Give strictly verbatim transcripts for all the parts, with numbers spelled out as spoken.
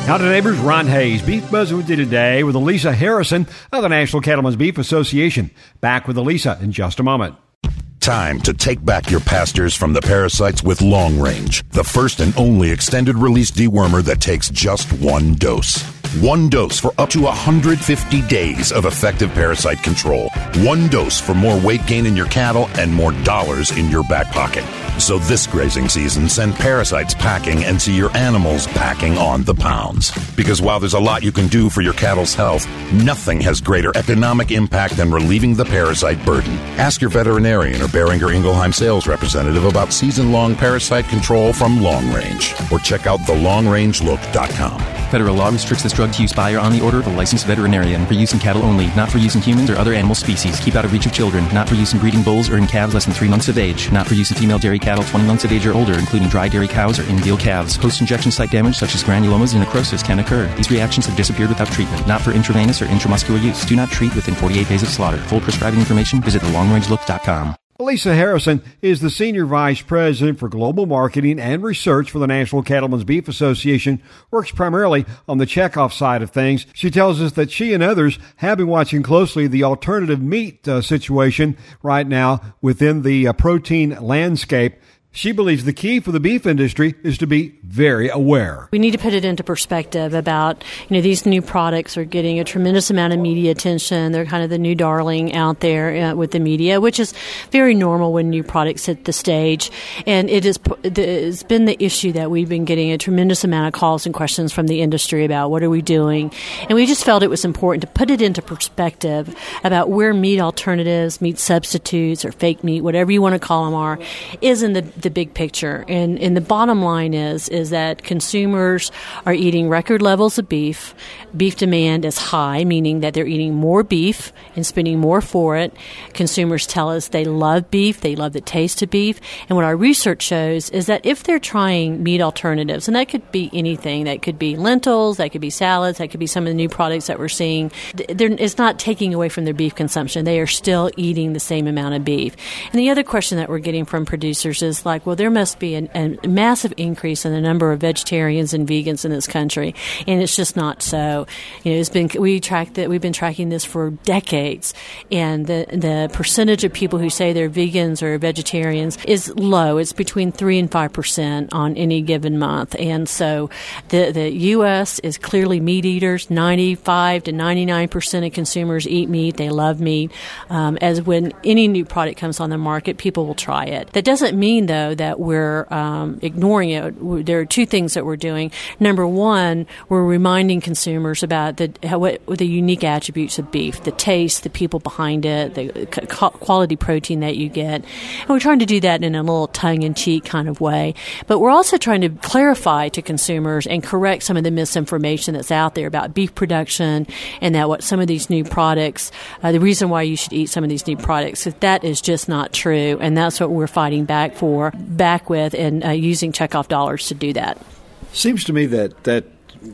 Now to neighbors, Ron Hayes. Beef Buzz with you today with Elisa Harrison of the National Cattlemen's Beef Association. Back with Elisa in just a moment. Time to take back your pastures from the parasites with Long Range, the first and only extended release dewormer that takes just one dose. One dose for up to one hundred fifty days of effective parasite control. One dose for more weight gain in your cattle and more dollars in your back pocket. So this grazing season, send parasites packing and see your animals packing on the pounds. Because while there's a lot you can do for your cattle's health, nothing has greater economic impact than relieving the parasite burden. Ask your veterinarian or Beringer Ingelheim sales representative about season-long parasite control from Long Range. Or check out the long range look dot com. Federal law restricts this drug to use by or on the order of a licensed veterinarian for use in cattle only, not for use in humans or other animal species. Keep out of reach of children. Not for use in breeding bulls or in calves less than three months of age. Not for use in female dairy cattle twenty months of age or older, including dry dairy cows or in-veal calves. Post-injection site damage such as granulomas and necrosis can occur. These reactions have disappeared without treatment. Not for intravenous or intramuscular use. Do not treat within forty-eight days of slaughter. Full prescribing information, visit the long range look dot com. Elisa Harrison is the Senior Vice President for Global Marketing and Research for the National Cattlemen's Beef Association, works primarily on the checkoff side of things. She tells us that she and others have been watching closely the alternative meat uh, situation right now within the uh, protein landscape. She believes the key for the beef industry is to be very aware. We need to put it into perspective about, you know, these new products are getting a tremendous amount of media attention. They're kind of the new darling out there uh, with the media, which is very normal when new products hit the stage. And it is, it's been the issue that we've been getting a tremendous amount of calls and questions from the industry about what are we doing. And we just felt it was important to put it into perspective about where meat alternatives, meat substitutes, or fake meat, whatever you want to call them are, is in the the big picture. And, and the bottom line is is that consumers are eating record levels of beef. Beef demand is high, meaning that they're eating more beef and spending more for it. Consumers tell us they love beef, they love the taste of beef. And what our research shows is that if they're trying meat alternatives, and that could be anything, that could be lentils, that could be salads, that could be some of the new products that we're seeing, it's not taking away from their beef consumption. They are still eating the same amount of beef. And the other question that we're getting from producers is like, well, there must be an, a massive increase in the number of vegetarians and vegans in this country, and it's just not so. You know, it's been we track that we've been tracking this for decades, and the the percentage of people who say they're vegans or vegetarians is low. It's between three and five percent on any given month, and so the the U S is clearly meat eaters. Ninety-five to ninety-nine percent of consumers eat meat. They love meat. Um, as when any new product comes on the market, people will try it. That doesn't mean though that we're um, ignoring it. There are two things that we're doing. Number one, we're reminding consumers about the how, what, the unique attributes of beef, the taste, the people behind it, the quality protein that you get. And we're trying to do that in a little tongue-in-cheek kind of way. But we're also trying to clarify to consumers and correct some of the misinformation that's out there about beef production and that what some of these new products, uh, the reason why you should eat some of these new products, that that is just not true. And that's what we're fighting back for. back with and uh, using checkoff dollars to do that. Seems to me that that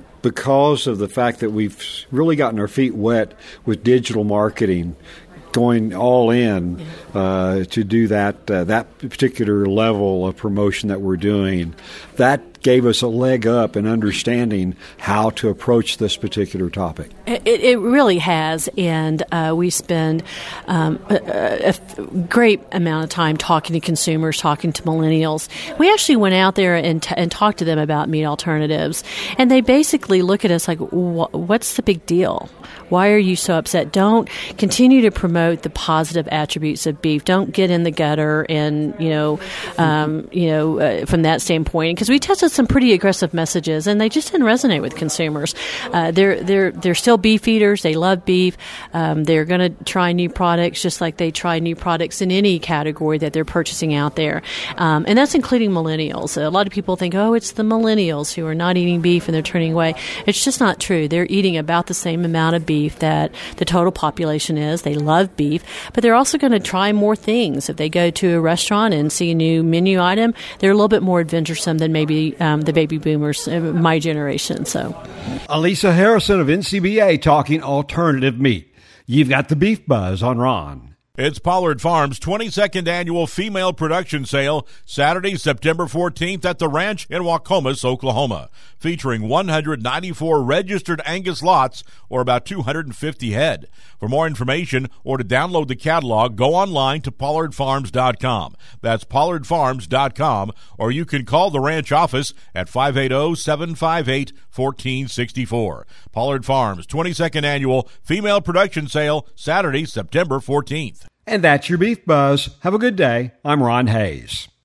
because of the fact that we've really gotten our feet wet with digital marketing, going all in uh, to do that uh, that particular level of promotion that we're doing, that gave us a leg up in understanding how to approach this particular topic. It, it really has, and uh, we spend um, a, a great amount of time talking to consumers, talking to millennials. We actually went out there and, t- and talked to them about meat alternatives, and they basically look at us like, what's the big deal? Why are you so upset? Don't continue to promote the positive attributes of beef. Don't get in the gutter and, you know, um, you know, uh, from that standpoint, because we tested some pretty aggressive messages, and they just didn't resonate with consumers. Uh, they're they're they're still beef eaters. They love beef. Um, they're going to try new products just like they try new products in any category that they're purchasing out there, um, and that's including millennials. A lot of people think, oh, it's the millennials who are not eating beef and they're turning away. It's just not true. They're eating about the same amount of beef that the total population is. They love beef, but they're also going to try more things. If they go to a restaurant and see a new menu item, they're a little bit more adventuresome than maybe um, the baby boomers, uh, my generation. So, Elisa Harrison of N C B A talking alternative meat. You've got the Beef Buzz on Ron. It's Pollard Farms' twenty-second annual female production sale, Saturday, September fourteenth at the ranch in Waukomis, Oklahoma, featuring one hundred ninety-four registered Angus lots, or about two hundred fifty head. For more information or to download the catalog, go online to pollard farms dot com. That's pollard farms dot com, or you can call the ranch office at five eight zero, seven five eight, one four six four. Pollard Farms' twenty-second annual female production sale, Saturday, September fourteenth. And that's your Beef Buzz. Have a good day. I'm Ron Hayes.